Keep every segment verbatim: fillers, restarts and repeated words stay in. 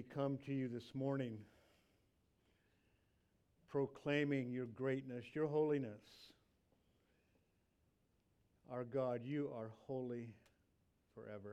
come to you this morning proclaiming your greatness, your holiness. Our God, you are holy forever.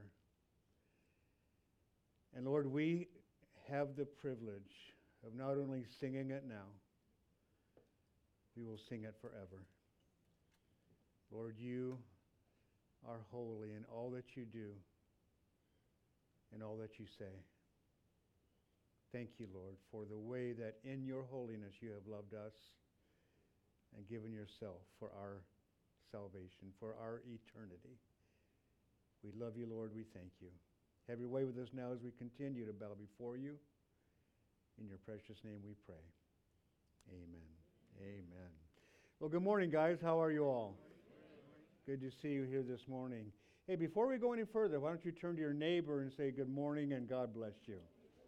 And Lord, we have the privilege of not only singing it now, we will sing it forever. Lord, you are holy in all that you do and all that you say. Thank you, Lord, for the way that in your holiness you have loved us and given yourself for our salvation, for our eternity. We love you, Lord. We thank you. Have your way with us now as we continue to bow before you. In your precious name we pray. Amen. Amen. Well, good morning, guys. How are you all? Good to see you here this morning. Hey, before we go any further, why don't you turn to your neighbor and say good morning and God bless you.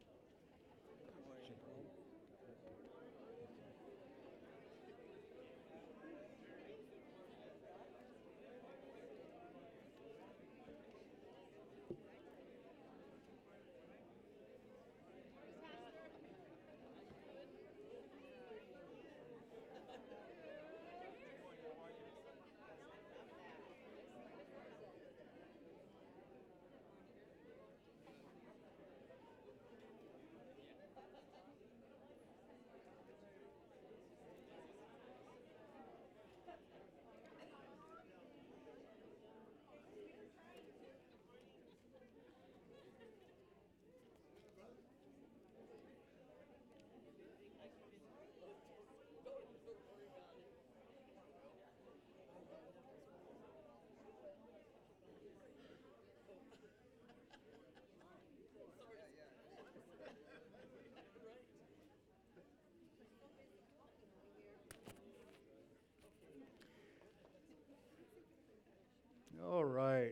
All right.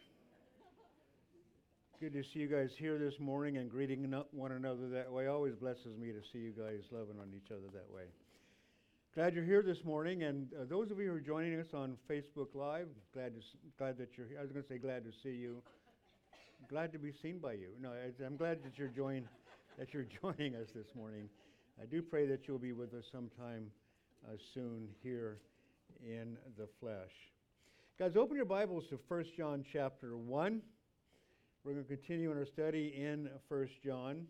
Good to see you guys here this morning and greeting one another that way. Always blesses me to see you guys loving on each other that way. Glad you're here this morning, and uh, those of you who are joining us on Facebook Live, glad to glad that you're here. I was going to say glad to see you. Glad to be seen by you. No, I, I'm glad that you're join that you're joining us this morning. I do pray that you'll be with us sometime uh, soon here in the flesh. Guys, open your Bibles to First John chapter one. We're going to continue in our study in First John.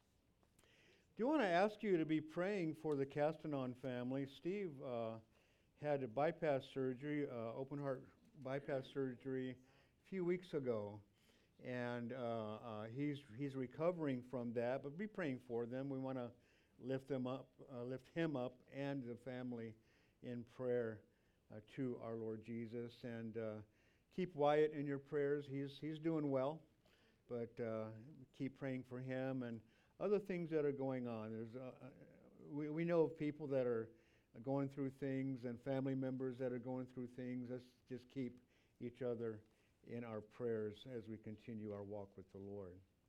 Do you want to ask you to be praying for the Castanon family? Steve uh, had a bypass surgery, uh, open heart bypass surgery, a few weeks ago, and uh, uh, he's he's recovering from that. But be praying for them. We want to lift them up, uh, lift him up, and the family in prayer. Uh, to our Lord Jesus, and uh, keep Wyatt in your prayers. He's he's doing well, but uh, keep praying for him and other things that are going on. There's uh, we we know of people that are going through things and family members that are going through things. Let's just keep each other in our prayers as we continue our walk with the Lord.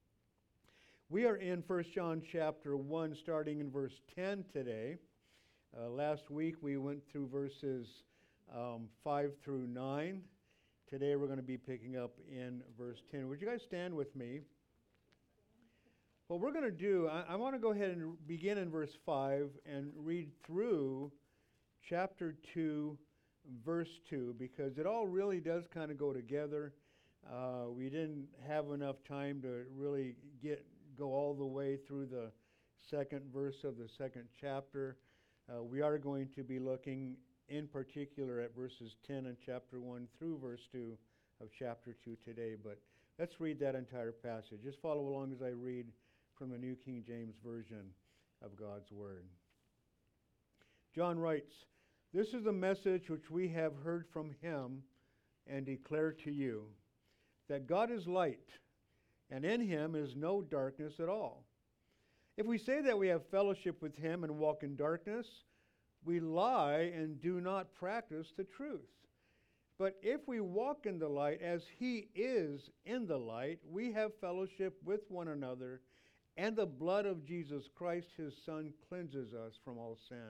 We are in First John chapter one, starting in verse ten today. Uh, last week we went through verses Um, five through nine. Today we're going to be picking up in verse ten. Would you guys stand with me? What we're going to do, I, I want to go ahead and begin in verse five and read through chapter two, verse two, because it all really does kind of go together. Uh, we didn't have enough time to really get go all the way through the second verse of the second chapter. Uh, we are going to be looking in particular at verses ten in chapter one through verse two of chapter two today. But let's read that entire passage. Just follow along as I read from the New King James Version of God's Word. John writes, "This is the message which we have heard from him and declare to you, that God is light, and in him is no darkness at all. If we say that we have fellowship with him and walk in darkness, we lie and do not practice the truth. But if we walk in the light as he is in the light, we have fellowship with one another, and the blood of Jesus Christ, his Son, cleanses us from all sin.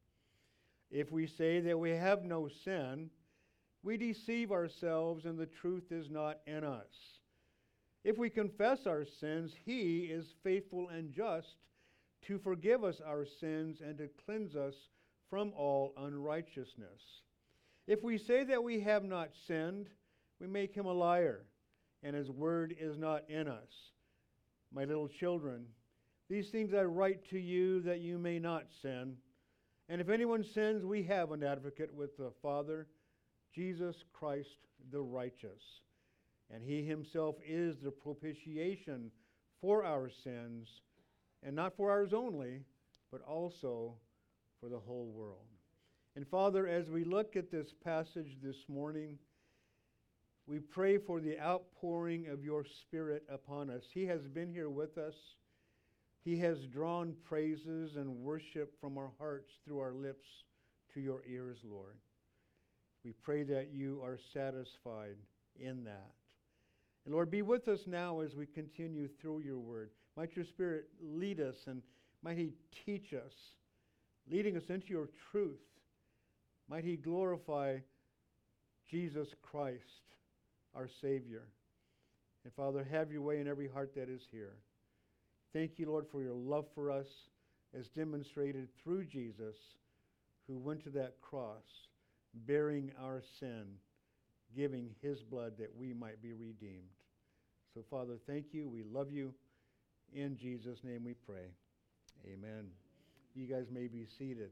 If we say that we have no sin, we deceive ourselves and the truth is not in us. If we confess our sins, He is faithful and just to forgive us our sins and to cleanse us from all unrighteousness. If we say that we have not sinned, we make Him a liar, and His word is not in us. My little children, these things I write to you that you may not sin. And if anyone sins, we have an advocate with the Father, Jesus Christ the righteous. And He Himself is the propitiation for our sins, and not for ours only, but also for the whole world. And Father, as we look at this passage this morning, we pray for the outpouring of your Spirit upon us. He has been here with us. He has drawn praises and worship from our hearts through our lips to your ears, Lord. We pray that you are satisfied in that. And Lord, be with us now as we continue through your word. Might your Spirit lead us, and might He teach us, leading us into your truth. Might He glorify Jesus Christ, our Savior. And Father, have your way in every heart that is here. Thank you, Lord, for your love for us as demonstrated through Jesus, who went to that cross, bearing our sin, giving His blood that we might be redeemed. So, Father, thank you. We love you. In Jesus' name we pray. Amen. You guys may be seated.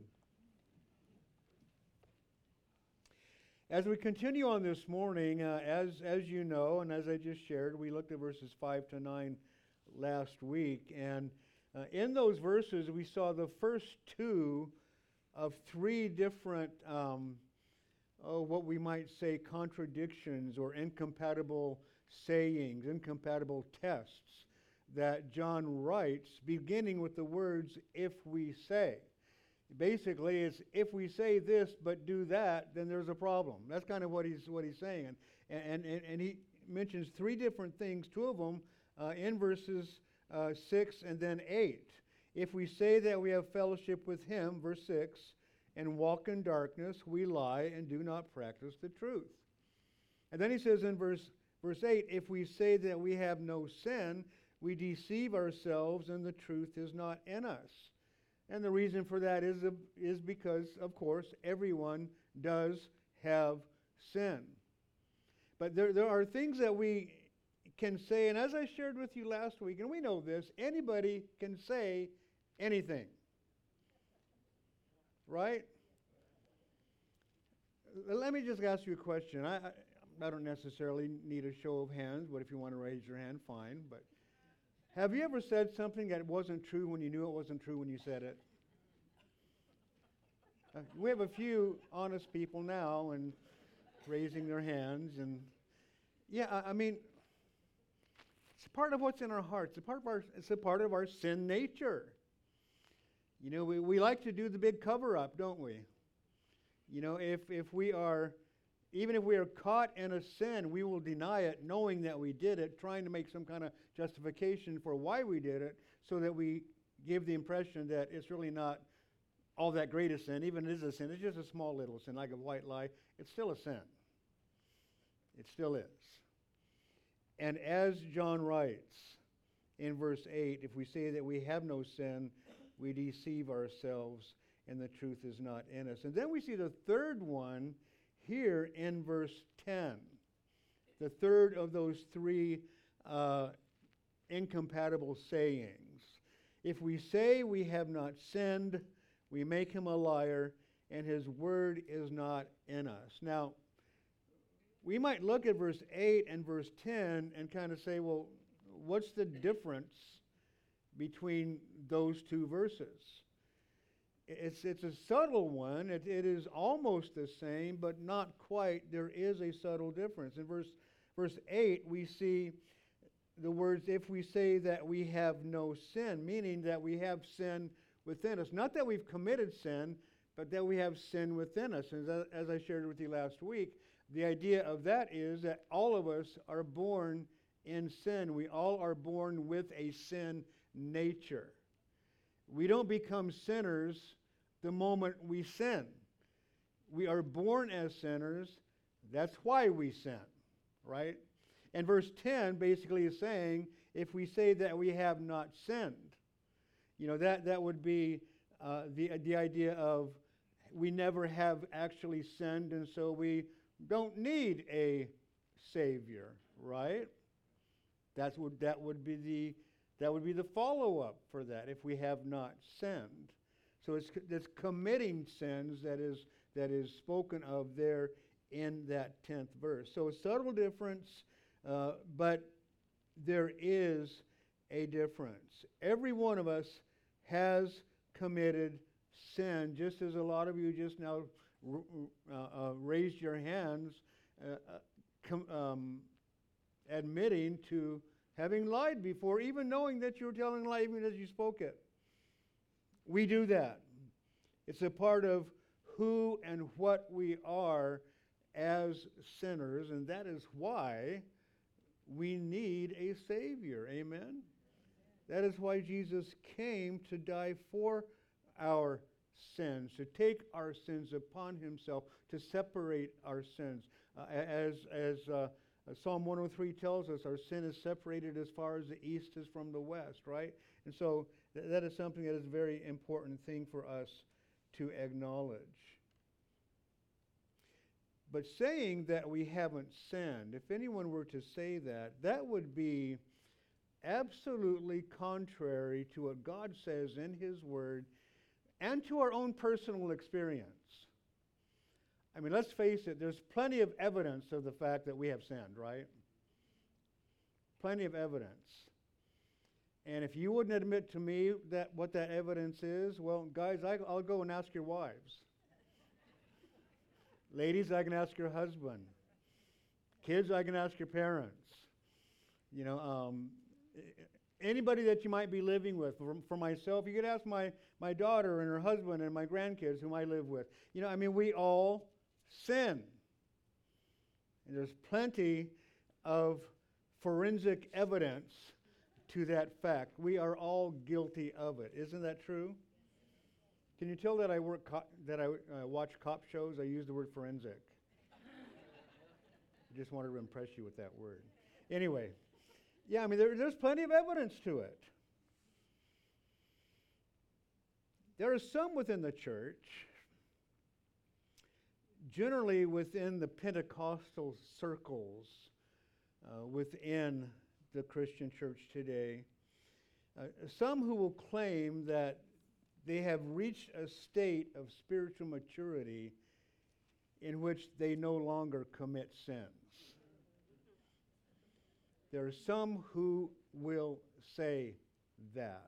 As we continue on this morning, uh, as, as you know, and as I just shared, we looked at verses five to nine last week. And uh, in those verses, we saw the first two of three different, um, oh, what we might say, contradictions or incompatible sayings, incompatible tests that John writes, beginning with the words, if we say. Basically, it's if we say this but do that, then there's a problem. That's kind of what he's what he's saying. And, and, and, and he mentions three different things, two of them uh, in verses uh, six and then eight. If we say that we have fellowship with Him, verse six, and walk in darkness, we lie and do not practice the truth. And then he says in verse, verse eight, if we say that we have no sin, we deceive ourselves and the truth is not in us. And the reason for that is, is because, of course, everyone does have sin. But there, there are things that we can say, and as I shared with you last week, and we know this, anybody can say anything. Right? Let me just ask you a question. I, I, I don't necessarily need a show of hands, but if you want to raise your hand, fine. But have you ever said something that wasn't true when you knew it wasn't true when you said it? Uh, we have a few honest people now and raising their hands. And yeah, I, I mean, it's part of what's in our hearts. It's a part of our, it's a part of our sin nature. You know, we, we like to do the big cover-up, don't we? You know, if, if we are, even if we are caught in a sin, we will deny it knowing that we did it, trying to make some kind of justification for why we did it, so that we give the impression that it's really not all that great a sin. Even it is a sin. It's just a small little sin, like a white lie. It's still a sin. It still is. And as John writes in verse eight, if we say that we have no sin, we deceive ourselves and the truth is not in us. And then we see the third one here in verse ten. The third of those three uh, incompatible sayings. If we say we have not sinned, we make Him a liar, and His word is not in us. Now, we might look at verse eight and verse ten and kind of say, well, what's the difference between those two verses? It's, it's a subtle one. It, it is almost the same, but not quite. There is a subtle difference. In verse, verse eight, we see the words, if we say that we have no sin, meaning that we have sin within us. Not that we've committed sin, but that we have sin within us. And as, as I shared with you last week, the idea of that is that all of us are born in sin. We all are born with a sin nature. We don't become sinners the moment we sin. We are born as sinners. That's why we sin, right? And verse ten basically is saying, if we say that we have not sinned, you know, that, that would be uh, the, the idea of we never have actually sinned, and so we don't need a Savior, right? That's what that would be the that would be the follow-up for that if we have not sinned. So it's it's committing sins that is that is spoken of there in that tenth verse. So a subtle difference, uh, but there is a difference. Every one of us has committed sin, just as a lot of you just now uh, uh, raised your hands, uh, uh, com- um, admitting to having lied before, even knowing that you were telling a lie, even as you spoke it. We do that. It's a part of who and what we are as sinners, and that is why we need a Savior. Amen? That is why Jesus came to die for our sins, to take our sins upon himself, to separate our sins. Uh, as as uh, Psalm one oh three tells us, our sin is separated as far as the east is from the west, right? And so th- that is something that is a very important thing for us to acknowledge. But saying that we haven't sinned, if anyone were to say that, that would be absolutely contrary to what God says in his word and to our own personal experience. I mean, let's face it, there's plenty of evidence of the fact that we have sinned, right? Plenty of evidence. And if you wouldn't admit to me that what that evidence is, well, guys, I, I'll go and ask your wives. Ladies, I can ask your husband. Kids, I can ask your parents. You know, um, anybody that you might be living with. For, for myself, you could ask my, my daughter and her husband and my grandkids whom I live with. You know, I mean, we all sin. And there's plenty of forensic evidence to that fact. We are all guilty of it. Isn't that true? Can you tell that I work co- that I uh, watch cop shows? I use the word forensic. I just wanted to impress you with that word. Anyway, yeah, I mean, there, there's plenty of evidence to it. There are some within the church, generally within the Pentecostal circles, uh, within the Christian church today, uh, some who will claim that they have reached a state of spiritual maturity in which they no longer commit sins. There are some who will say that,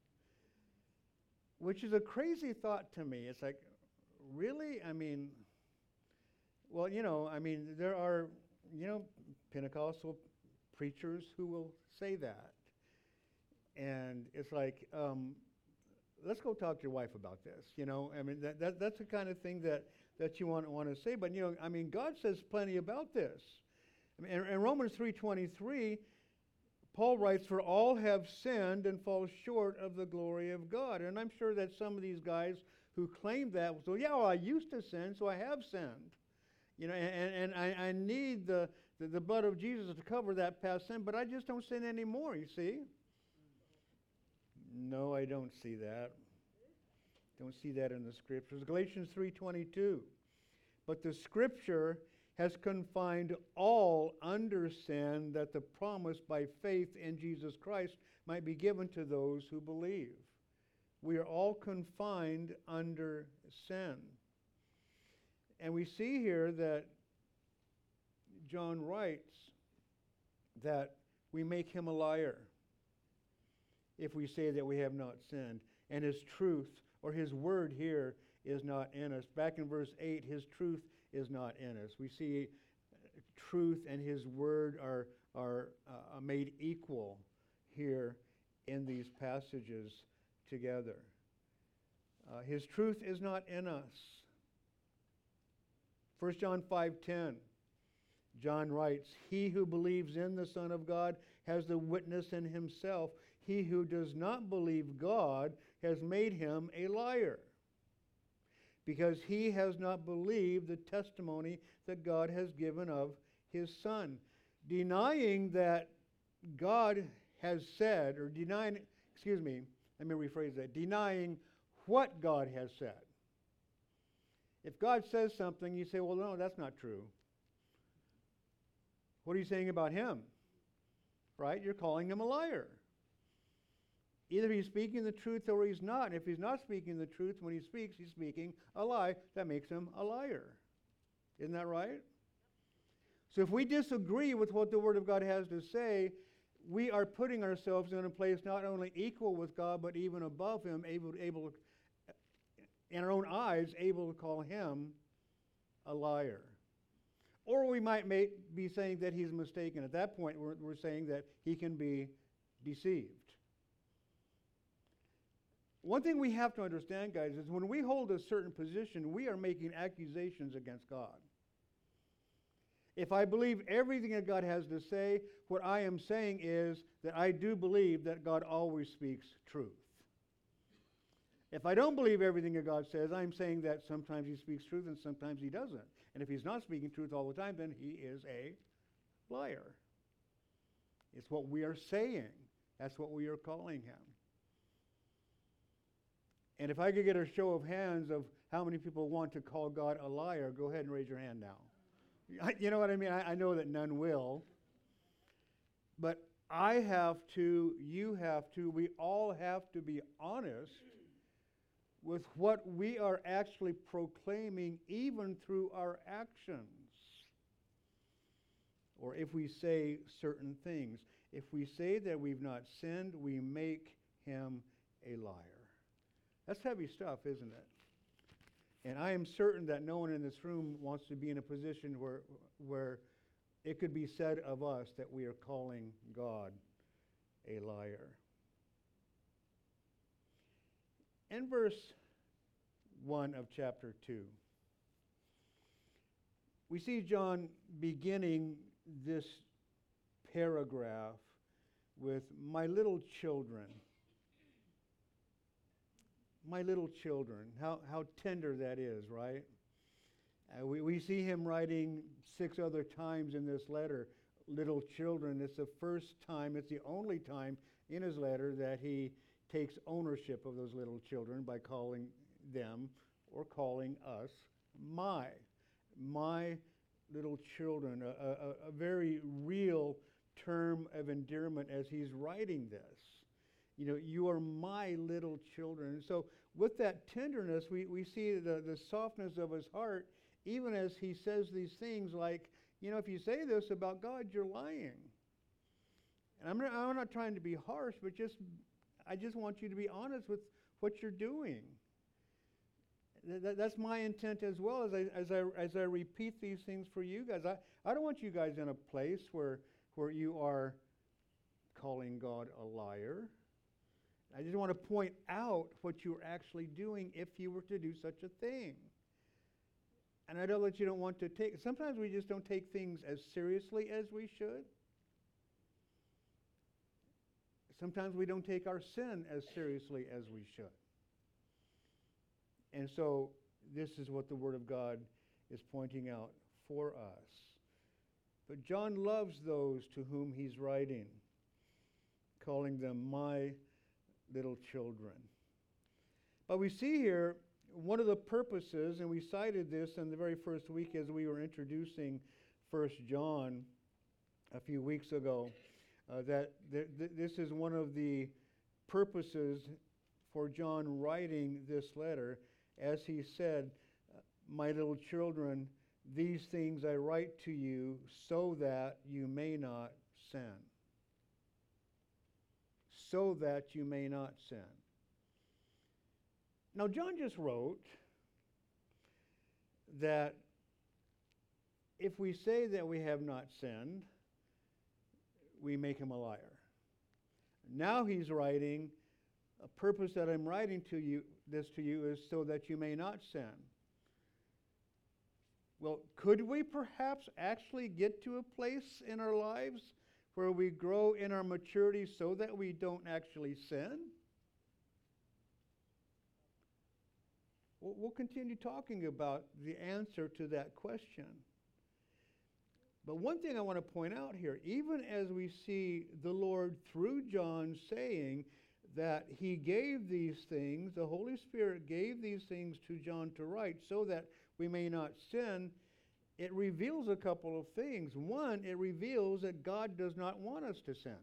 which is a crazy thought to me. It's like, really? I mean, well, you know, I mean, there are, you know, Pentecostal preachers who will say that. And it's like, um, let's go talk to your wife about this. You know, I mean, that, that that's the kind of thing that, that you want, want to say. But, you know, I mean, God says plenty about this. I mean, in, in Romans three twenty-three, Paul writes, "For all have sinned and fall short of the glory of God." And I'm sure that some of these guys who claim that, so yeah, well, I used to sin, so I have sinned. You know, and, and I, I need the, the, the blood of Jesus to cover that past sin, but I just don't sin anymore, you see? No, I don't see that. Don't see that in the Scriptures. Galatians three twenty-two. "But the Scripture has confined all under sin, that the promise by faith in Jesus Christ might be given to those who believe." We are all confined under sin. And we see here that John writes that we make him a liar if we say that we have not sinned, and his truth, or his word here, is not in us. Back in verse eight, his truth is not in us. We see truth and his word are, are uh, made equal here in these passages together. Uh, his truth is not in us. First John five ten, John writes, "He who believes in the Son of God has the witness in himself. He who does not believe God has made him a liar, because he has not believed the testimony that God has given of his Son." denying that God has said, or denying, excuse me, let me rephrase that, denying what God has said. If God says something, you say, well, no, that's not true. What are you saying about him? Right? You're calling him a liar. Either he's speaking the truth or he's not. And if he's not speaking the truth, when he speaks, he's speaking a lie. That makes him a liar. Isn't that right? So if we disagree with what the Word of God has to say, we are putting ourselves in a place not only equal with God, but even above him, able, able, in our own eyes, able to call him a liar. Or we might make, be saying that he's mistaken. At that point, we're, we're saying that he can be deceived. One thing we have to understand, guys, is when we hold a certain position, we are making accusations against God. If I believe everything that God has to say, what I am saying is that I do believe that God always speaks truth. If I don't believe everything that God says, I'm saying that sometimes he speaks truth and sometimes he doesn't. And if he's not speaking truth all the time, then he is a liar. It's what we are saying. That's what we are calling him. And if I could get a show of hands of how many people want to call God a liar, go ahead and raise your hand now. You know what I mean? I, I know that none will. But I have to, you have to, we all have to be honest with what we are actually proclaiming, even through our actions. Or if we say certain things. If we say that we've not sinned, we make him a liar. That's heavy stuff, isn't it? And I am certain that no one in this room wants to be in a position where, where it could be said of us that we are calling God a liar. In verse one of chapter two, we see John beginning this paragraph with, "My little children." My little children. How, how tender that is, right? Uh, we, we see him writing six other times in this letter, little children. It's the first time, it's the only time in his letter that he takes ownership of those little children by calling them or calling us my. My little children. A, a, a very real term of endearment as he's writing this. You know, you are my little children. And so with that tenderness, we, we see the, the softness of his heart, even as he says these things like, you know, if you say this about God, you're lying. And I'm not, I'm not trying to be harsh, but just I just want you to be honest with what you're doing. Th- that, that's my intent as well as I, as I, as I repeat these things for you guys. I, I don't want you guys in a place where, where you are calling God a liar. I just want to point out what you're actually doing if you were to do such a thing. And I know that you don't want to take, sometimes we just don't take things as seriously as we should. Sometimes we don't take our sin as seriously as we should. And so this is what the Word of God is pointing out for us. But John loves those to whom he's writing, calling them my little children. But we see here one of the purposes, and we cited this in the very first week as we were introducing First John a few weeks ago, uh, that th- th- this is one of the purposes for John writing this letter. As he said, my little children, these things I write to you so that you may not sin. So that you may not sin. Now, John just wrote that if we say that we have not sinned, we make him a liar. Now he's writing, a purpose that I'm writing to you, this to you is so that you may not sin. Well, could we perhaps actually get to a place in our lives where we grow in our maturity so that we don't actually sin? We'll continue talking about the answer to that question. But one thing I want to point out here, even as we see the Lord through John saying that he gave these things, the Holy Spirit gave these things to John to write so that we may not sin, it reveals a couple of things. One, it reveals that God does not want us to sin.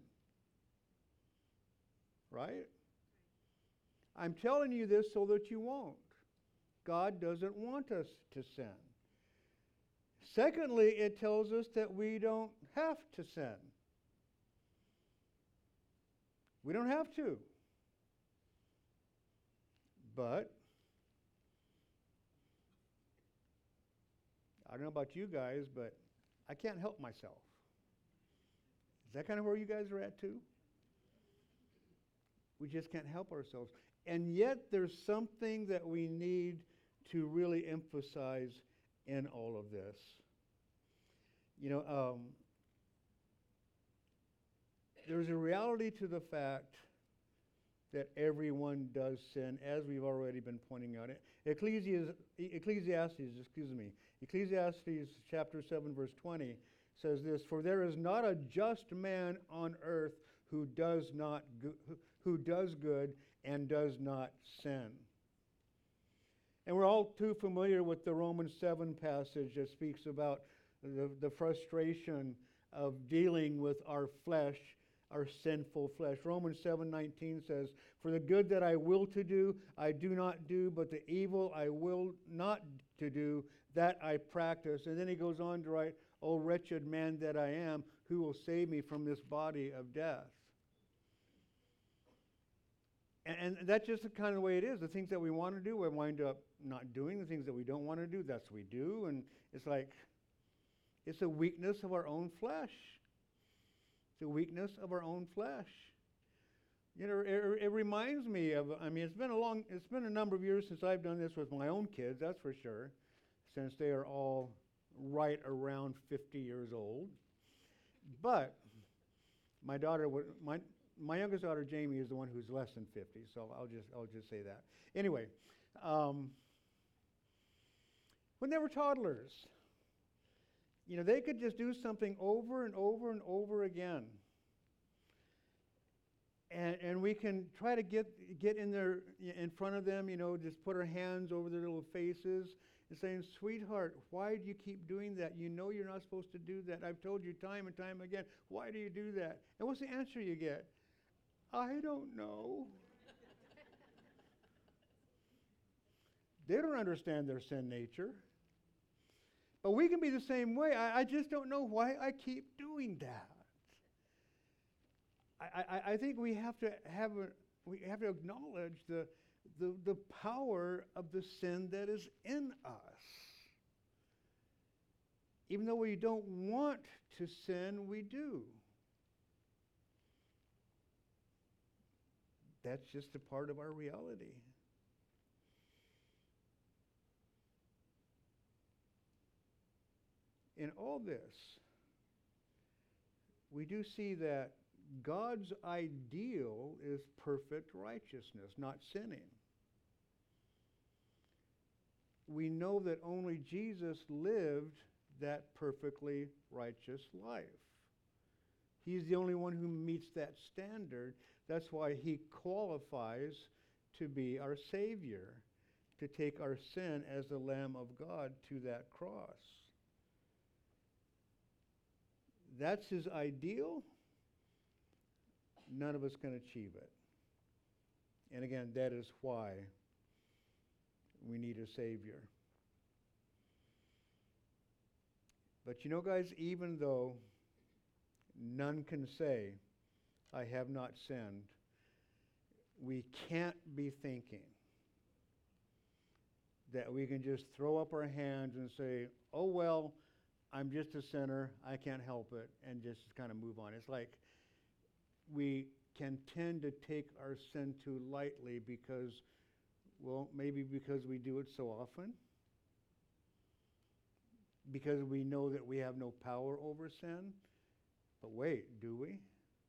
Right? I'm telling you this so that you won't. God doesn't want us to sin. Secondly, it tells us that we don't have to sin. We don't have to. But I don't know about you guys, but I can't help myself. Is that kind of where you guys are at too? We just can't help ourselves. And yet there's something that we need to really emphasize in all of this. You know, um, there's a reality to the fact that everyone does sin, as we've already been pointing out. Ecclesiastes, Ecclesiastes, excuse me, Ecclesiastes chapter seven, verse twenty says this: "For there is not a just man on earth who does not go- who does good and does not sin." And we're all too familiar with the Romans seven passage that speaks about the, the frustration of dealing with our flesh, our sinful flesh. Romans seven nineteen says, "For the good that I will to do, I do not do, but the evil I will not to do, that I practice." And then he goes on to write, "O wretched man that I am, who will save me from this body of death?" And, and that's just the kind of way it is. The things that we want to do, we wind up not doing. The things that we don't want to do, that's what we do. And it's like, it's a weakness of our own flesh. It's a weakness of our own flesh. You know, it, it reminds me of, I mean, it's been a long, it's been a number of years since I've done this with my own kids, that's for sure, since they are all right around fifty years old. But my daughter, would, my my youngest daughter Jamie is the one who's less than fifty, so I'll just I'll just say that. Anyway, um, when they were toddlers, you know, they could just do something over and over and over again. And, and we can try to get get in their in front of them, you know, just put our hands over their little faces and saying, "Sweetheart, why do you keep doing that? You know you're not supposed to do that. I've told you time and time again. Why do you do that?" And what's the answer you get? "I don't know." They don't understand their sin nature. But we can be the same way. I, I just don't know why I keep doing that. I, I, I think we have to have a, we have to acknowledge the, the the power of the sin that is in us. Even though we don't want to sin, we do. That's just a part of our reality. In all this, we do see that God's ideal is perfect righteousness, not sinning. We know that only Jesus lived that perfectly righteous life. He's the only one who meets that standard. That's why he qualifies to be our Savior, to take our sin as the Lamb of God to that cross. That's his ideal. None of us can achieve it. And again, that is why we need a Savior. But you know, guys, even though none can say, "I have not sinned," we can't be thinking that we can just throw up our hands and say, "Oh, well, I'm just a sinner, I can't help it," and just kind of move on. It's like we can tend to take our sin too lightly because, well, maybe because we do it so often, because we know that we have no power over sin. But wait, do we?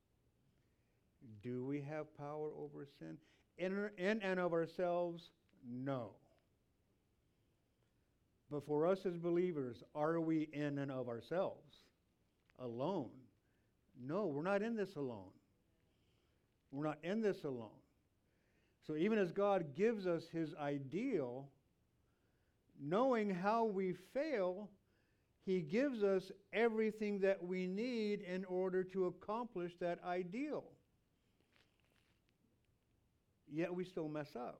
Do we have power over sin? In, in and of ourselves, no. But for us as believers, are we in and of ourselves? alone. No, we're not in this alone. We're not in this alone. So even as God gives us his ideal, knowing how we fail, he gives us everything that we need in order to accomplish that ideal. Yet we still mess up.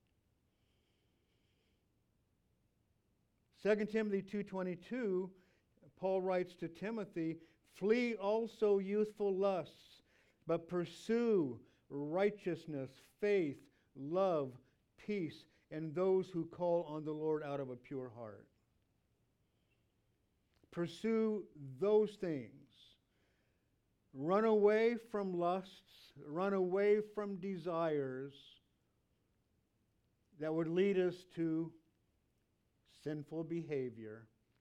Second Timothy two twenty-two, Paul writes to Timothy, "Flee also youthful lusts, but pursue righteousness, faith, love, peace, and those who call on the Lord out of a pure heart." Pursue those things. Run away from lusts, run away from desires that would lead us to sinful behavior,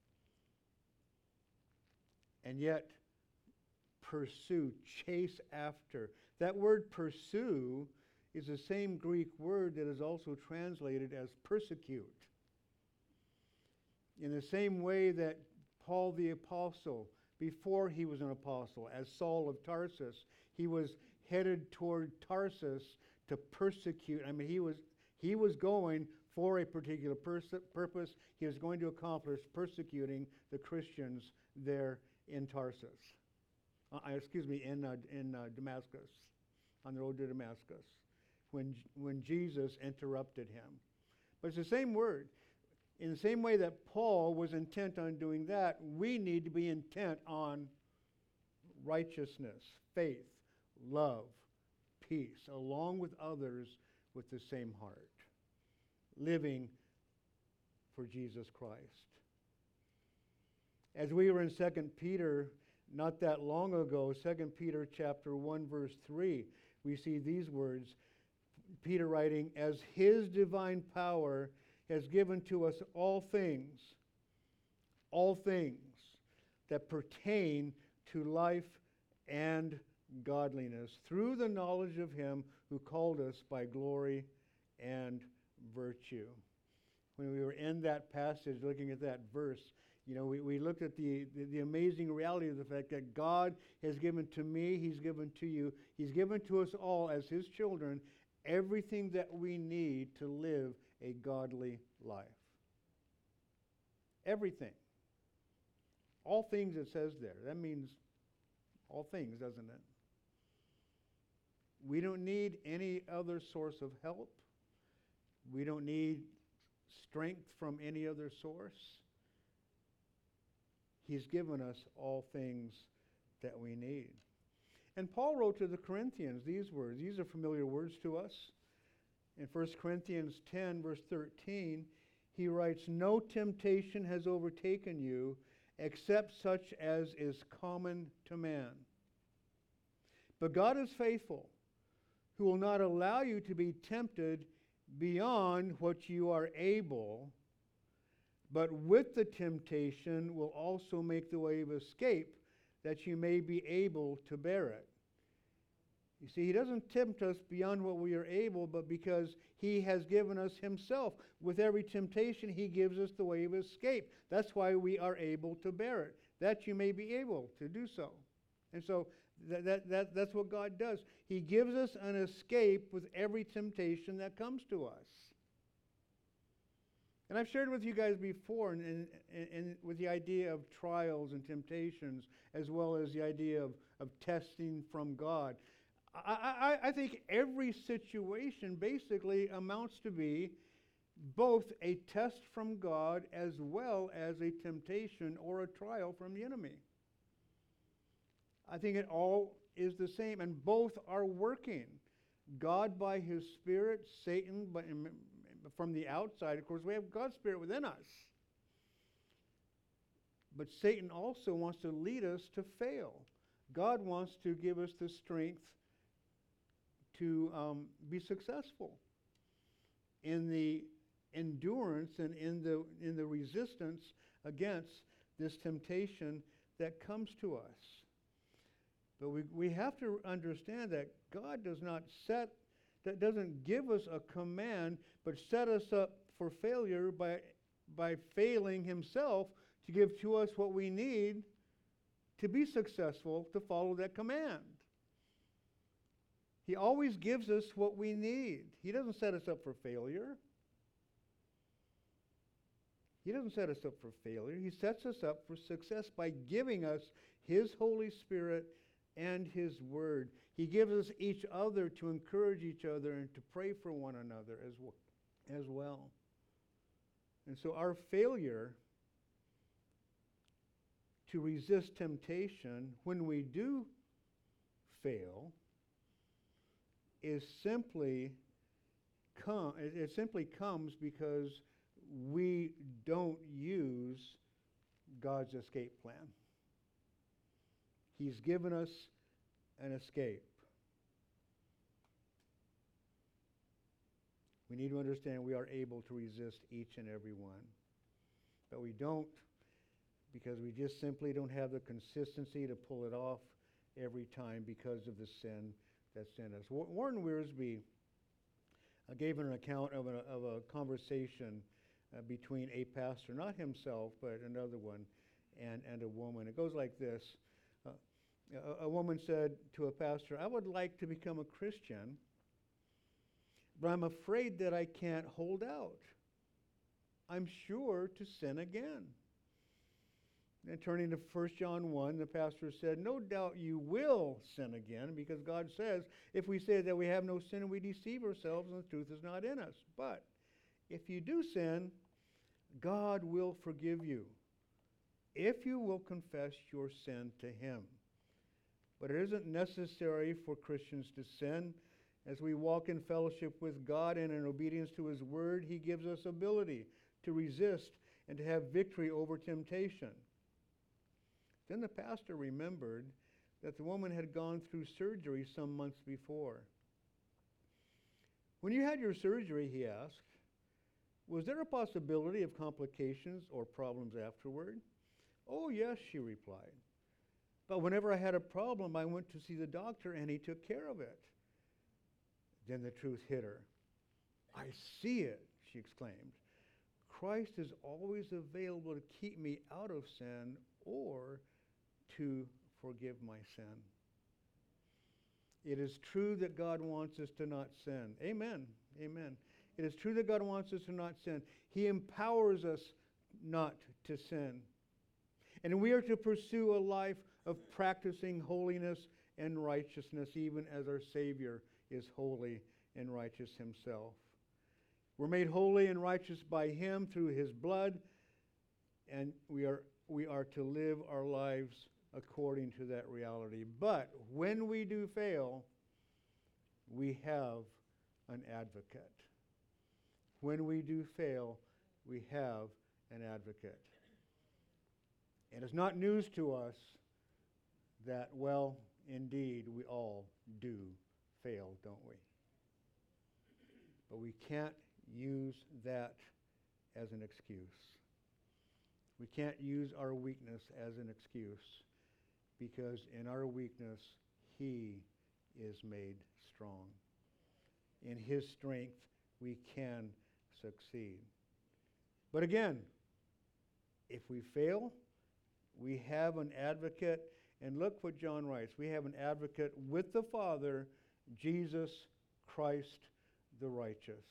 and yet pursue, chase after. That word pursue is the same Greek word that is also translated as persecute. In the same way that Paul the Apostle, before he was an apostle, as Saul of Tarsus, he was headed toward Tarsus to persecute. I mean, he was he was going for a particular pers- purpose. He was going to accomplish persecuting the Christians there in Tarsus. Uh, excuse me, in uh, in uh, Damascus, on the road to Damascus, when when Jesus interrupted him. But it's the same word. In the same way that Paul was intent on doing that, we need to be intent on righteousness, faith, love, peace, along with others with the same heart, living for Jesus Christ. As we were in Second Peter not that long ago, Second Peter chapter one, verse three, we see these words, Peter writing, "As his divine power has given to us all things, all things that pertain to life and godliness, through the knowledge of him who called us by glory and virtue." When we were in that passage, looking at that verse, you know, we, we looked at the, the, the amazing reality of the fact that God has given to me, he's given to you, he's given to us all as his children, everything that we need to live a godly life. Everything. All things it says there. That means all things, doesn't it? We don't need any other source of help. We don't need strength from any other source. He's given us all things that we need. And Paul wrote to the Corinthians these words. These are familiar words to us. In First Corinthians ten, verse thirteen, he writes, "No temptation has overtaken you except such as is common to man. But God is faithful, who will not allow you to be tempted beyond what you are able, but with the temptation will also make the way of escape, that you may be able to bear it." You see, he doesn't tempt us beyond what we are able, but because he has given us himself. With every temptation, he gives us the way of escape. That's why we are able to bear it, that you may be able to do so. And so that, that, that, that's what God does. He gives us an escape with every temptation that comes to us. And I've shared with you guys before and, and, and with the idea of trials and temptations, as well as the idea of, of testing from God. I, I, I think every situation basically amounts to be both a test from God as well as a temptation or a trial from the enemy. I think it all is the same, and both are working. God by his Spirit, Satan by, from the outside. Of course, we have God's Spirit within us. But Satan also wants to lead us to fail. God wants to give us the strength to um, be successful in the endurance and in the in the resistance against this temptation that comes to us. But we we have to understand that God does not set that doesn't give us a command, but set us up for failure by by failing himself to give to us what we need to be successful to follow that command. He always gives us what we need. He doesn't set us up for failure. He doesn't set us up for failure. He sets us up for success by giving us His Holy Spirit and His Word. He gives us each other to encourage each other and to pray for one another as well. As well. And so our failure to resist temptation when we do fail is simply come it, it simply comes because we don't use God's escape plan. He's given us an escape. We need to understand we are able to resist each and every one. But we don't because we just simply don't have the consistency to pull it off every time because of the sin that's in us. Warren Wiersbe uh, gave an account of a, of a conversation uh, between a pastor, not himself, but another one, and, and a woman. It goes like this. Uh, a, a woman said to a pastor, "I would like to become a Christian, but I'm afraid that I can't hold out. I'm sure to sin again." And turning to First John one, the pastor said, "No doubt you will sin again, because God says, if we say that we have no sin, we deceive ourselves and the truth is not in us. But if you do sin, God will forgive you, if you will confess your sin to Him." But it isn't necessary for Christians to sin. As we walk in fellowship with God and in obedience to His Word, He gives us ability to resist and to have victory over temptation. Then the pastor remembered that the woman had gone through surgery some months before. "When you had your surgery," he asked, "was there a possibility of complications or problems afterward?" "Oh, yes," she replied. "But whenever I had a problem, I went to see the doctor and he took care of it." Then the truth hit her. "I see it," she exclaimed. "Christ is always available to keep me out of sin or to forgive my sin." It is true that God wants us to not sin. Amen. Amen. It is true that God wants us to not sin. He empowers us not to sin. And we are to pursue a life of practicing holiness and righteousness, even as our Savior is holy and righteous Himself. We're made holy and righteous by Him through His blood, and we are we are to live our lives according to that reality. But when we do fail, we have an advocate. When we do fail, we have an advocate. And it's not news to us that, well, indeed, we all do fail, don't we? But we can't use that as an excuse. We can't use our weakness as an excuse, because in our weakness, He is made strong. In His strength, we can succeed. But again, if we fail, we have an advocate. And look what John writes. We have an advocate with the Father, Jesus Christ the righteous.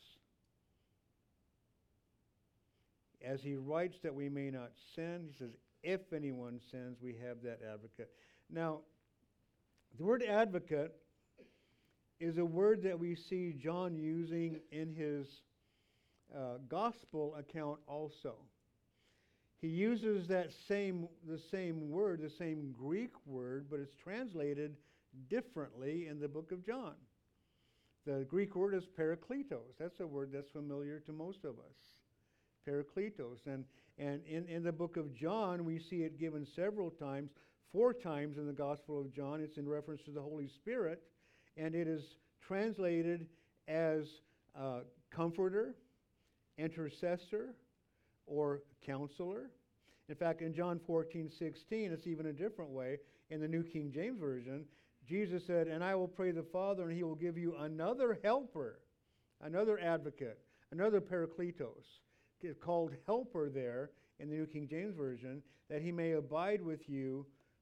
As he writes that we may not sin, he says, if anyone sins, we have that advocate. Now, the word advocate is a word that we see John using in his uh, gospel account also. He uses that same, the same word, the same Greek word, but it's translated differently in the book of John. The Greek word is parakletos. That's a word that's familiar to most of us. Parakletos. And, and in, in the book of John, we see it given several times, four times in the Gospel of John. It's in reference to the Holy Spirit, and it is translated as uh, comforter, intercessor, or counselor. In fact, in John fourteen sixteen, it's even a different way. In the New King James Version, Jesus said, "And I will pray the Father, and He will give you another helper," another advocate, another parakletos. It's called helper there in the New King James Version, "that He may abide with you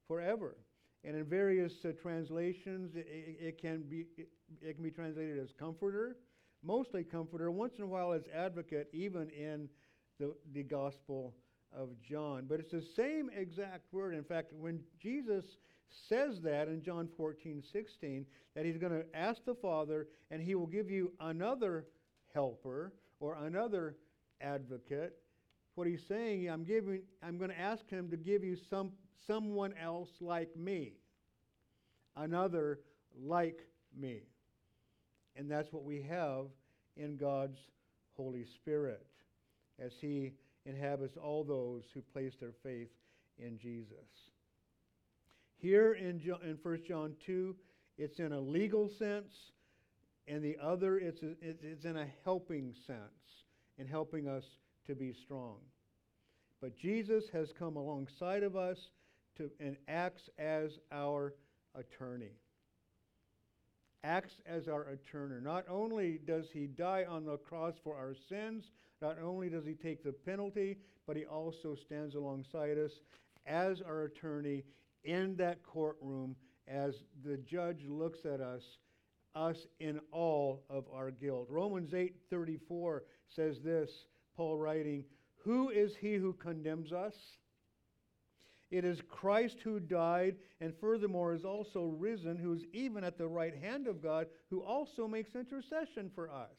forever. And in various uh, translations, it, it, it can be it, it can be translated as comforter, mostly comforter, once in a while as advocate, even in the, the Gospel of John. But it's the same exact word. In fact, when Jesus says that in John fourteen sixteen, that he's going to ask the Father, and he will give you another helper or another advocate. What he's saying, I'm giving, I'm going to ask him to give you some someone else like me, another like me. And that's what we have in God's Holy Spirit as he inhabits all those who place their faith in Jesus. Here in, John, in First John two, it's in a legal sense, and the other, it's, a, it's in a helping sense, in helping us to be strong. But Jesus has come alongside of us to, and acts as our attorney. Acts as our attorney. Not only does he die on the cross for our sins, not only does he take the penalty, but he also stands alongside us as our attorney in that courtroom as the judge looks at us, us in all of our guilt. Romans eight thirty-four says this, Paul writing, "Who is he who condemns us? It is Christ who died, and furthermore is also risen, who is even at the right hand of God, who also makes intercession for us."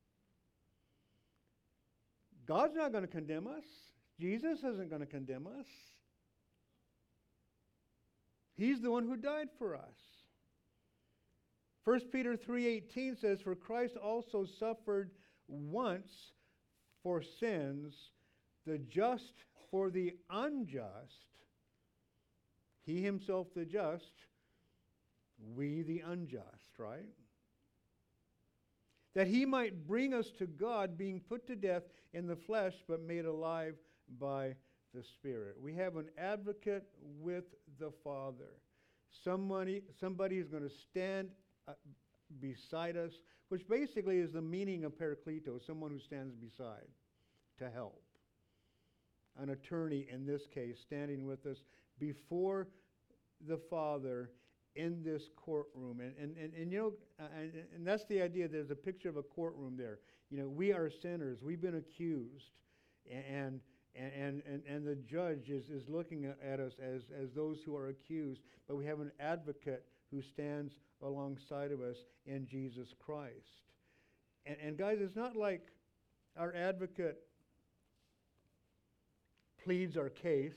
God's not going to condemn us. Jesus isn't going to condemn us. He's the one who died for us. First Peter three eighteen says, "For Christ also suffered once for sins, the just for the unjust, he himself the just, we the unjust," right? "That he might bring us to God, being put to death in the flesh, but made alive by the Spirit." We have an advocate with the Father. Somebody, somebody is going to stand uh, beside us, which basically is the meaning of Parakletos, someone who stands beside to help. An attorney, in this case, standing with us before the Father in this courtroom. And, and, and, and you know, uh, and, and that's the idea. There's a picture of a courtroom there. You know, we are sinners. We've been accused. And and, and, and the judge is, is looking at us as, as those who are accused. But we have an advocate who stands alongside of us in Jesus Christ. And, and guys, it's not like our advocate pleads our case.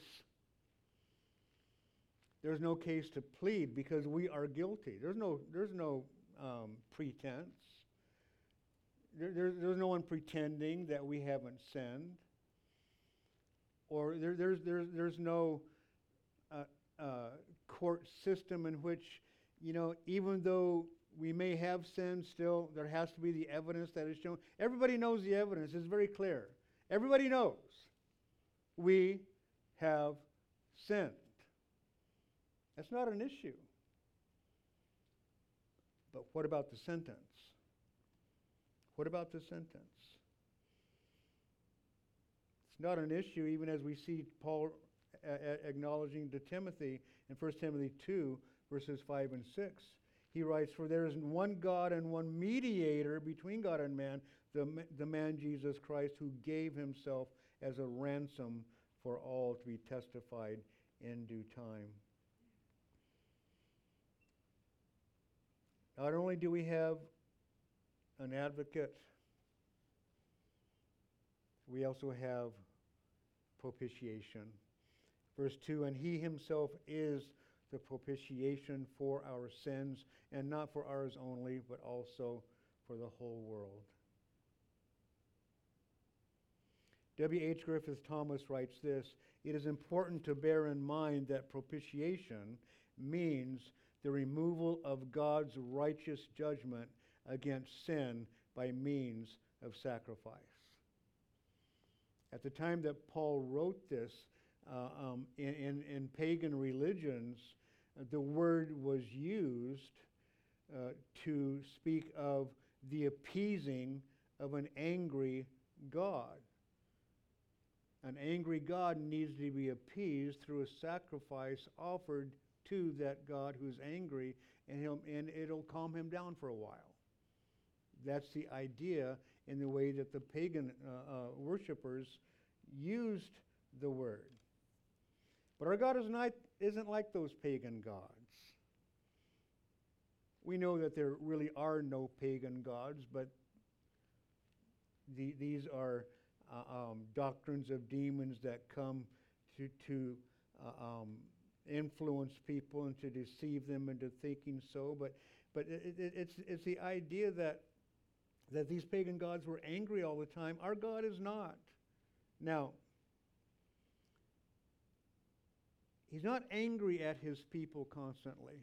There's no case to plead because we are guilty. There's no, there's no um, pretense. There, there's, there's no one pretending that we haven't sinned. Or there, there's, there's, there's no uh, uh, court system in which, you know, even though we may have sinned, still there has to be the evidence that is shown. Everybody knows the evidence. It's very clear. Everybody knows we have sinned. That's not an issue. But what about the sentence? What about the sentence? It's not an issue, even as we see Paul a- a- acknowledging to Timothy in First Timothy two, verses five and six. He writes, "For there is one God and one mediator between God and man, the, the man Jesus Christ, who gave himself as a ransom for all, to be testified in due time." Not only do we have an advocate, we also have propitiation. Verse two, "And he himself is the propitiation for our sins, and not for ours only, but also for the whole world." W H Griffith Thomas writes this, "It is important to bear in mind that propitiation means the removal of God's righteous judgment against sin by means of sacrifice." At the time that Paul wrote this, uh, um, in, in, in pagan religions, uh, the word was used uh, to speak of the appeasing of an angry God. An angry God needs to be appeased through a sacrifice offered to that God who's angry, and he'll, and it'll calm him down for a while. That's the idea in the way that the pagan uh, uh, worshipers used the word. But our God is not, isn't like those pagan gods. We know that there really are no pagan gods, but the, these are uh, um, doctrines of demons that come to, to uh, um, influence people and to deceive them into thinking so. But but it, it, it's it's the idea that that these pagan gods were angry all the time. Our God is not. Now, he's not angry at his people constantly.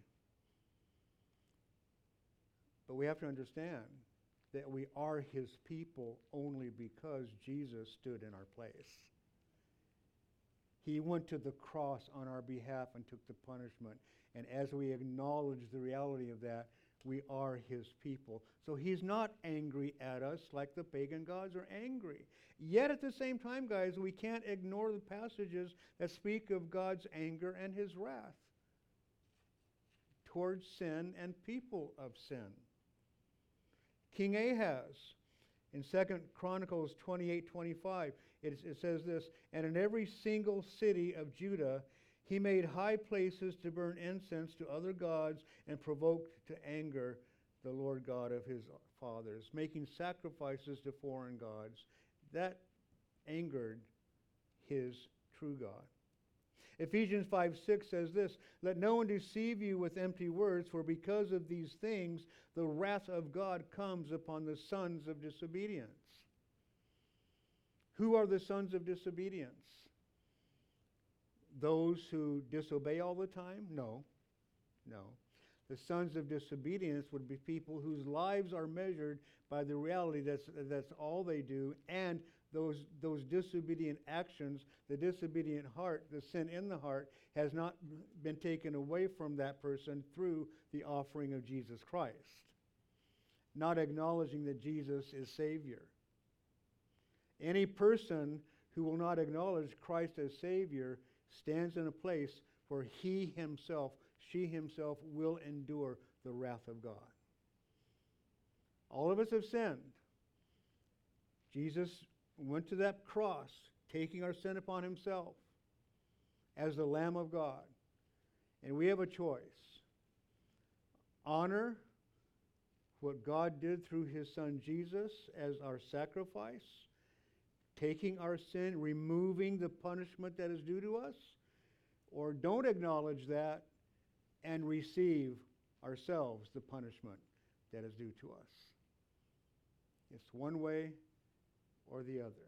But we have to understand that we are his people only because Jesus stood in our place. He went to the cross on our behalf and took the punishment. And as we acknowledge the reality of that, we are his people. So he's not angry at us like the pagan gods are angry. Yet at the same time, guys, we can't ignore the passages that speak of God's anger and his wrath towards sin and people of sin. King Ahaz, in Second Chronicles twenty-eight twenty-five, it, it says this, "And in every single city of Judah he made high places to burn incense to other gods and provoked to anger the Lord God of his fathers," making sacrifices to foreign gods. That angered his true God. Ephesians five six says this, "Let no one deceive you with empty words, for because of these things the wrath of God comes upon the sons of disobedience." Who are the sons of disobedience? Those who disobey all the time? No. No. The sons of disobedience would be people whose lives are measured by the reality that's that's all they do, and those those disobedient actions, the disobedient heart, the sin in the heart has not been taken away from that person through the offering of Jesus Christ. Not acknowledging that Jesus is Savior. Any person who will not acknowledge Christ as Savior stands in a place where he himself, she himself will endure the wrath of God. All of us have sinned. Jesus went to that cross, taking our sin upon himself as the Lamb of God. And we have a choice. Honor what God did through his Son Jesus as our sacrifice, taking our sin, removing the punishment that is due to us, or don't acknowledge that and receive ourselves the punishment that is due to us. It's one way or the other.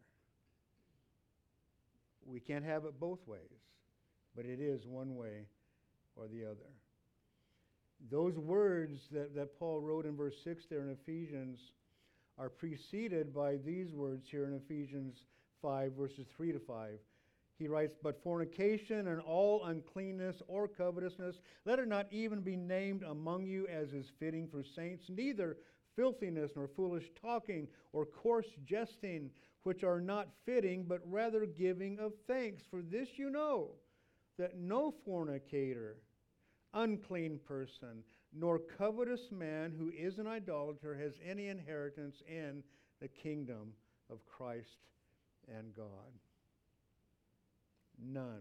We can't have it both ways, but it is one way or the other. Those words that, that Paul wrote in verse six there in Ephesians are preceded by these words here in Ephesians five, verses three to five. He writes, "But fornication and all uncleanness or covetousness, let it not even be named among you as is fitting for saints, neither filthiness nor foolish talking or coarse jesting, which are not fitting, but rather giving of thanks. For this you know, that no fornicator, unclean person, nor covetous man who is an idolater has any inheritance in the kingdom of Christ and God." None.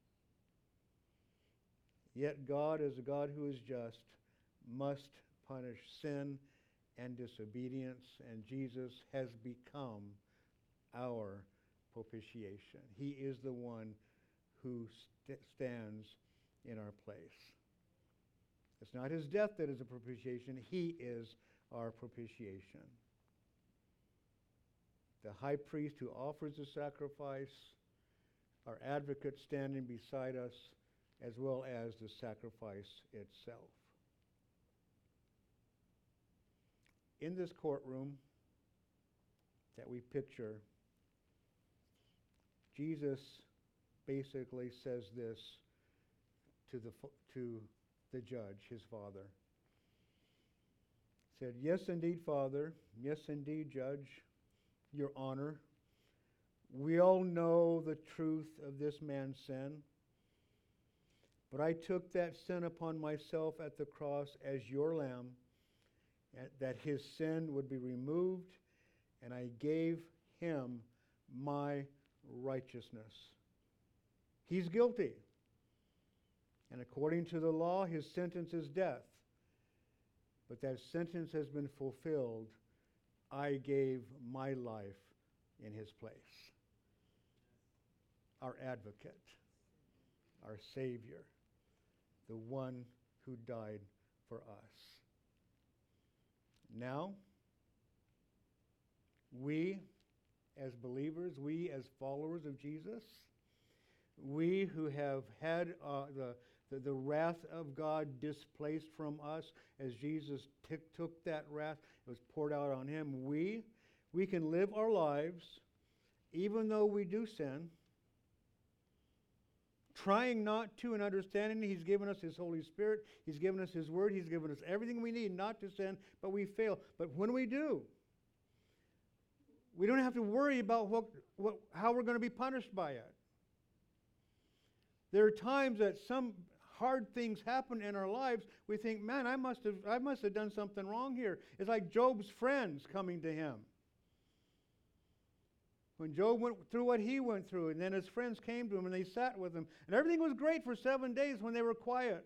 Yet God, as a God who is just, must punish sin and disobedience, and Jesus has become our propitiation. He is the one who st- stands in our place. It's not his death that is a propitiation. He is our propitiation. The high priest who offers the sacrifice, our advocate standing beside us, as well as the sacrifice itself. In this courtroom that we picture, Jesus basically says this to the to the judge, his father. He said, "Yes, indeed, Father. Yes, indeed, Judge, Your Honor. We all know the truth of this man's sin. But I took that sin upon myself at the cross as your lamb, that his sin would be removed, and I gave him my righteousness. He's guilty. And according to the law, his sentence is death. But that sentence has been fulfilled. I gave my life in his place. Our advocate, our Savior, the one who died for us. Now, we as believers, we as followers of Jesus, we who have had uh, the, the, the wrath of God displaced from us as Jesus t- took that wrath, it was poured out on him, we, we can live our lives even though we do sin, trying not to and understanding He's given us His Holy Spirit, He's given us His Word, He's given us everything we need not to sin, but we fail. But when we do, we don't have to worry about what, what, how we're going to be punished by it. There are times that some hard things happen in our lives, we think, man, I must have, I must have done something wrong here. It's like Job's friends coming to him. When Job went through what he went through, and then his friends came to him and they sat with him, and everything was great for seven days when they were quiet.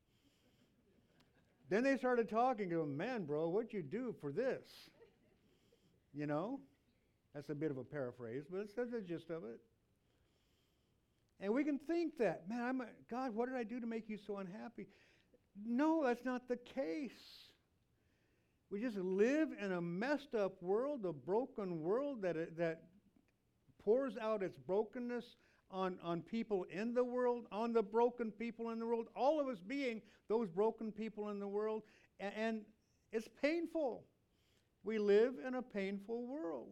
Then they started talking to him, man, bro, what'd you do for this? You know? That's a bit of a paraphrase, but it's the gist of it. And we can think that, man, I'm a, God, what did I do to make you so unhappy? No, that's not the case. We just live in a messed up world, a broken world that it, that pours out its brokenness on, on people in the world, on the broken people in the world, all of us being those broken people in the world, and, and it's painful. We live in a painful world.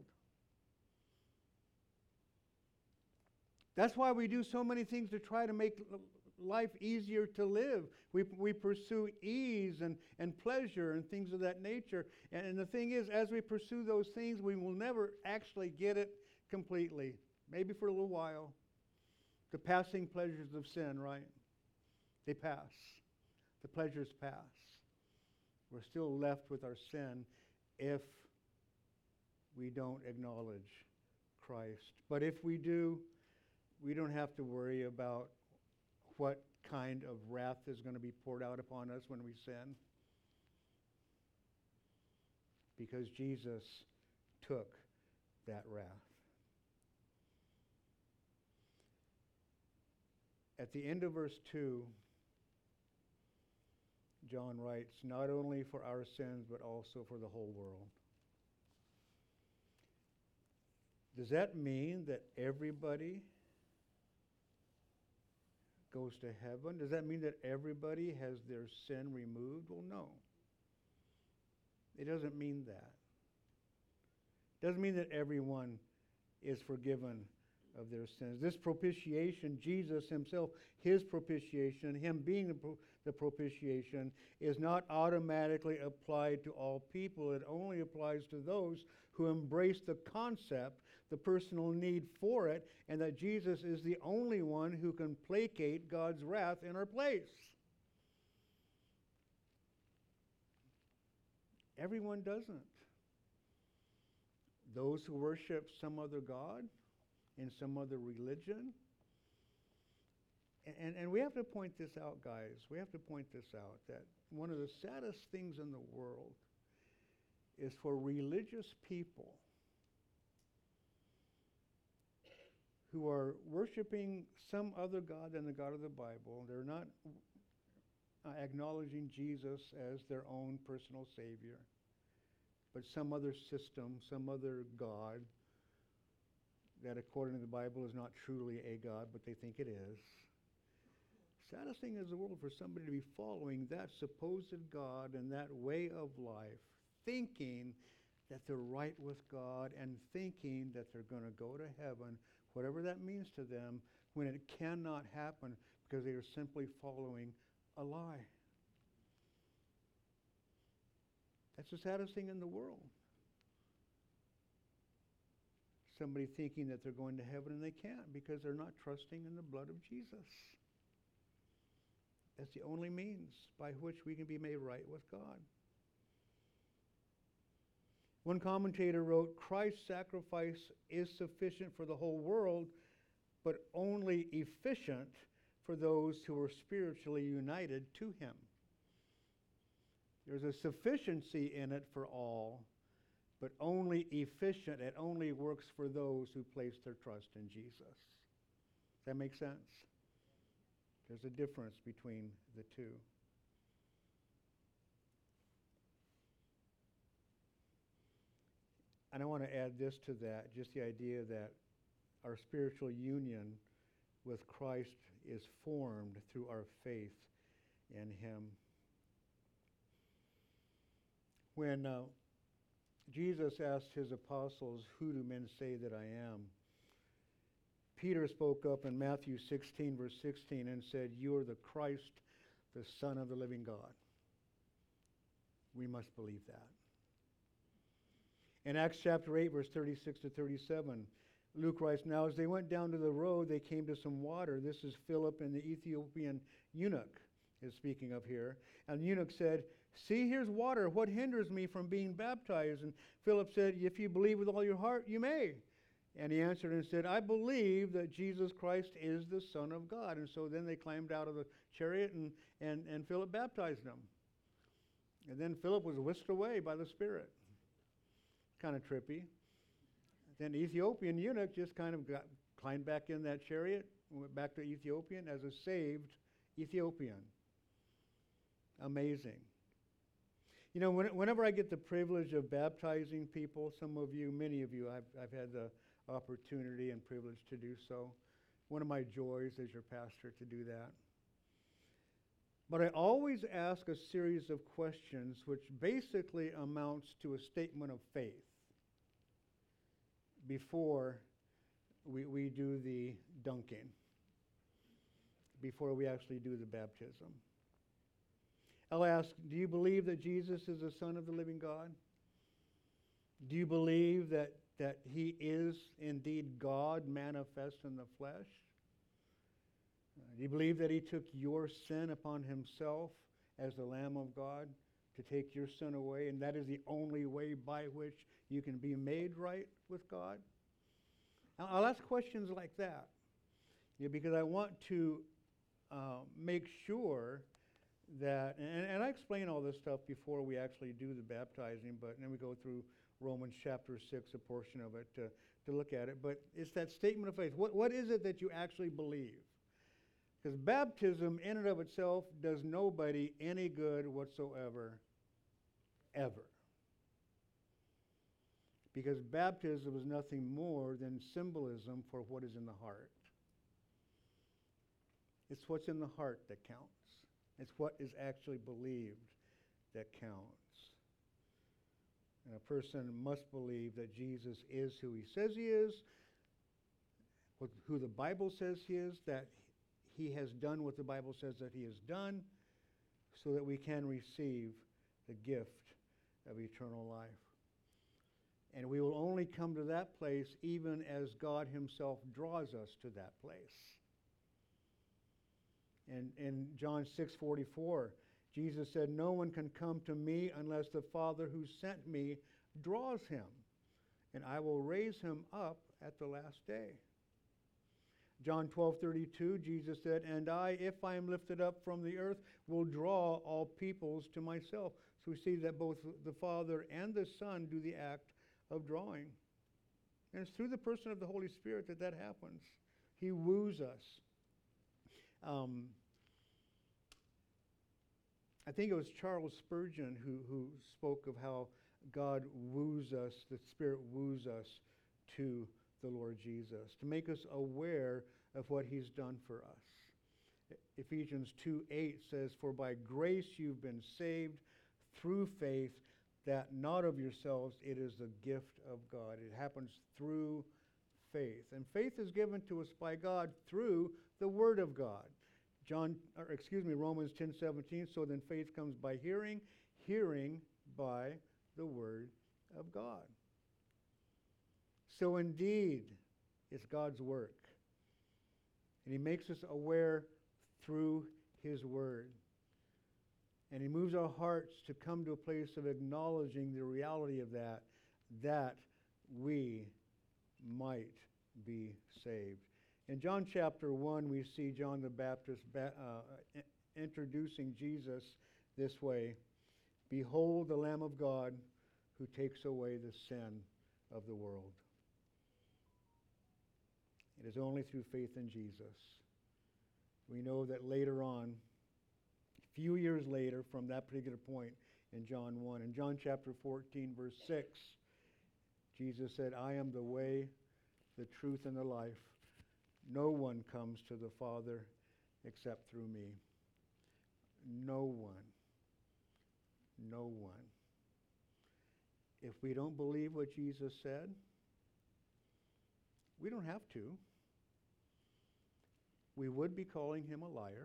That's why we do so many things to try to make life easier to live. We, we pursue ease and, and pleasure and things of that nature. And, and the thing is, as we pursue those things, we will never actually get it completely. Maybe for a little while. The passing pleasures of sin, right? They pass. The pleasures pass. We're still left with our sin if we don't acknowledge Christ. But if we do, we don't have to worry about what kind of wrath is going to be poured out upon us when we sin. Because Jesus took that wrath. At the end of verse two, John writes, not only for our sins, but also for the whole world. Does that mean that everybody goes to heaven? Does that mean that everybody has their sin removed? Well, no. It doesn't mean that. It doesn't mean that everyone is forgiven of their sins. This propitiation, Jesus himself, his propitiation, him being the, pro- the propitiation, is not automatically applied to all people. It only applies to those who embrace the concept, the personal need for it, and that Jesus is the only one who can placate God's wrath in our place. Everyone doesn't. Those who worship some other God in some other religion. And, and we have to point this out, guys. We have to point this out, that one of the saddest things in the world is for religious people who are worshiping some other God than the God of the Bible. They're not uh, acknowledging Jesus as their own personal Savior, but some other system, some other God that according to the Bible is not truly a God, but they think it is. Saddest thing is the world for somebody to be following that supposed God and that way of life, thinking that they're right with God and thinking that they're going to go to heaven, whatever that means to them, when it cannot happen because they are simply following a lie. That's the saddest thing in the world. Somebody thinking that they're going to heaven and they can't because they're not trusting in the blood of Jesus. That's the only means by which we can be made right with God. One commentator wrote, Christ's sacrifice is sufficient for the whole world, but only efficient for those who are spiritually united to him. There's a sufficiency in it for all, but only efficient. It only works for those who place their trust in Jesus. Does that make sense? There's a difference between the two. And I want to add this to that, just the idea that our spiritual union with Christ is formed through our faith in him. When uh, Jesus asked his apostles, who do men say that I am? Peter spoke up in Matthew sixteen, verse sixteen, and said, you are the Christ, the Son of the living God. We must believe that. In Acts chapter eight, verse thirty-six to thirty-seven, Luke writes, now as they went down to the road, they came to some water. This is Philip and the Ethiopian eunuch is speaking of here. And the eunuch said, see, here's water. What hinders me from being baptized? And Philip said, if you believe with all your heart, you may. And he answered and said, I believe that Jesus Christ is the Son of God. And so then they climbed out of the chariot, and, and, and Philip baptized them. And then Philip was whisked away by the Spirit. Kind of trippy. Then the Ethiopian eunuch just kind of got climbed back in that chariot and went back to Ethiopian as a saved Ethiopian. Amazing. You know, when, whenever I get the privilege of baptizing people, some of you, many of you, I've, I've had the opportunity and privilege to do so. One of my joys as your pastor to do that. But I always ask a series of questions which basically amounts to a statement of faith before we, we do the dunking, before we actually do the baptism. I'll ask, do you believe that Jesus is the Son of the living God? Do you believe that, that he is indeed God manifest in the flesh? Uh, do you believe that he took your sin upon himself as the Lamb of God to take your sin away, and that is the only way by which you can be made right with God? Now, I'll ask questions like that, you know, because I want to uh, make sure that, and, and I explain all this stuff before we actually do the baptizing, but then we go through Romans chapter six, a portion of it, to, to look at it. But it's that statement of faith. What, what is it that you actually believe? Because baptism in and of itself does nobody any good whatsoever, ever. Because baptism is nothing more than symbolism for what is in the heart. It's what's in the heart that counts. It's what is actually believed that counts. And a person must believe that Jesus is who he says he is, what, who the Bible says he is, that he has done what the Bible says that he has done, so that we can receive the gift of eternal life. And we will only come to that place even as God himself draws us to that place. And in John six forty-four, Jesus said, no one can come to me unless the Father who sent me draws him, and I will raise him up at the last day. John twelve thirty-two, Jesus said, and I, if I am lifted up from the earth, will draw all peoples to myself. So we see that both the Father and the Son do the act of drawing. And it's through the person of the Holy Spirit that that happens. He woos us. Um, I think it was Charles Spurgeon who, who spoke of how God woos us, the Spirit woos us to the Lord Jesus, to make us aware of what he's done for us. Ephesians two eight says, for by grace you've been saved through faith, that not of yourselves, it is the gift of God. It happens through faith. And faith is given to us by God through the Word of God. John, or excuse me, Romans ten seventeen, so then faith comes by hearing, hearing by the Word of God. So indeed, it's God's work. And he makes us aware through His Word. And He moves our hearts to come to a place of acknowledging the reality of that, that we might be saved. In John chapter one, we see John the Baptist ba- uh, i- introducing Jesus this way: "Behold the Lamb of God who takes away the sin of the world." It is only through faith in Jesus. We know that later on, a few years later from that particular point in John one, in John chapter fourteen, verse six, Jesus said, "I am the way, the truth, and the life. No one comes to the Father except through me." No one. No one. If we don't believe what Jesus said, we don't have to. We would be calling Him a liar.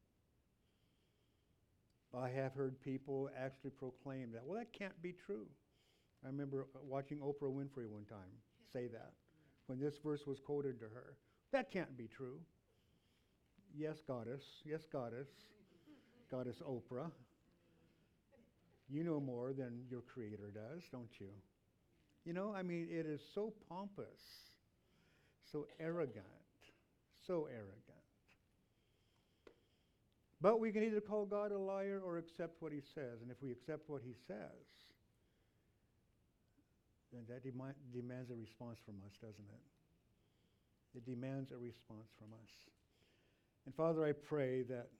I have heard people actually proclaim that. Well, that can't be true. I remember watching Oprah Winfrey one time say that when this verse was quoted to her. That can't be true. Yes, Goddess. Yes, Goddess. Goddess Oprah. You know more than your Creator does, don't you? You know, I mean, it is so pompous, so arrogant, so arrogant. But we can either call God a liar or accept what He says. And if we accept what He says, then that demi- demands a response from us, doesn't it? It demands a response from us. And Father, I pray that